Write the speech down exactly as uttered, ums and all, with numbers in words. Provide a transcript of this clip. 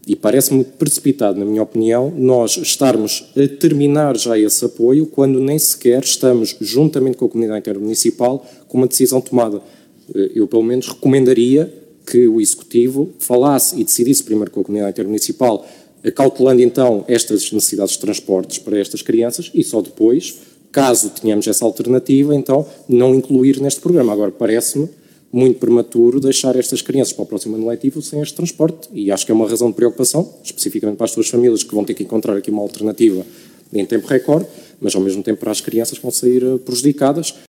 E parece-me precipitado, na minha opinião, nós estarmos a terminar já esse apoio quando nem sequer estamos, juntamente com a comunidade intermunicipal, com uma decisão tomada. Eu, pelo menos, recomendaria que o Executivo falasse e decidisse primeiro com a comunidade intermunicipal, acautelando então estas necessidades de transportes para estas crianças e só depois, caso tenhamos essa alternativa, então não incluir neste programa. Agora, parece-me muito prematuro deixar estas crianças para o próximo ano letivo sem este transporte e acho que é uma razão de preocupação, especificamente para as suas famílias que vão ter que encontrar aqui uma alternativa em tempo recorde, mas ao mesmo tempo para as crianças que vão sair prejudicadas.